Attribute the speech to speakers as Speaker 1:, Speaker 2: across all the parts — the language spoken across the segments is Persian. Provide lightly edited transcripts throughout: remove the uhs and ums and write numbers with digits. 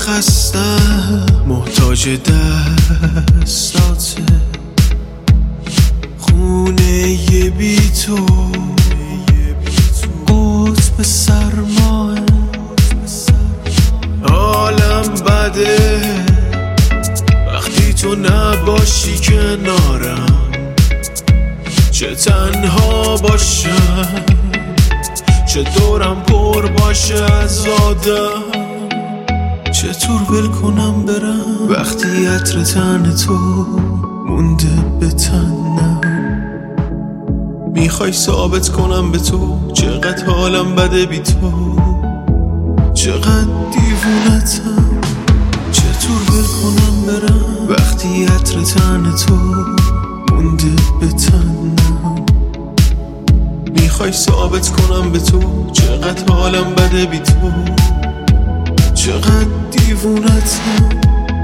Speaker 1: خستم محتاج دستاته، خونه بی تو قطب سرماه، حالم بده وقتی تو نباشی کنارم، چه تنها باشم چه دورم پر باشه از آدم، چطور ول کنم برم وقتی عطر تن تو مونده به تنم. میخوای ثابت کنم به تو چقدر حالم بده بی تو، چقدر دیوونتم، چطور ول کنم برم وقتی عطر تن تو مونده به تنم. میخوای ثابت کنم به تو چقدر حالم بده بی تو، چقدر دیوونتم.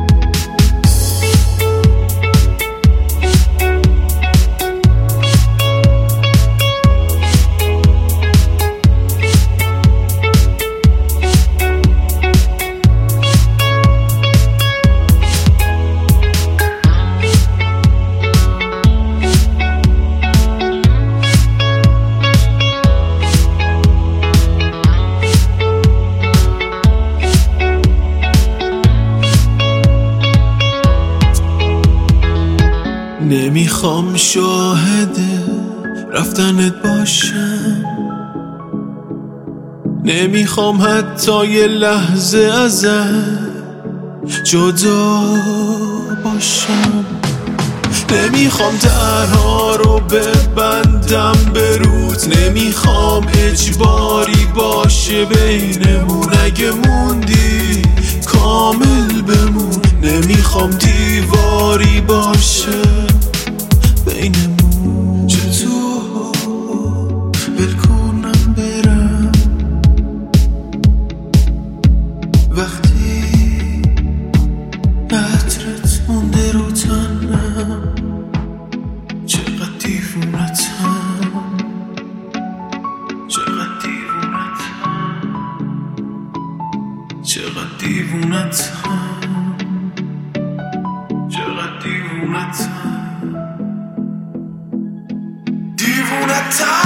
Speaker 1: نمیخوام شاهد رفتنت باشم، نمیخوام حتی یه لحظه ازت جدا باشم، نمیخوام درها رو ببندم به روت، نمیخوام اجباری باشه بینمون، اگه موندی کامل بمون، نمیخوام دیواری باشه بینمون. چطور ول کنم برم وقتی عطرت مونده رو تنم، چقدر دیوونتم، چقدر دیوونتم، چقدر دیوونتم، چقدر دیوونتم، دیوونتم.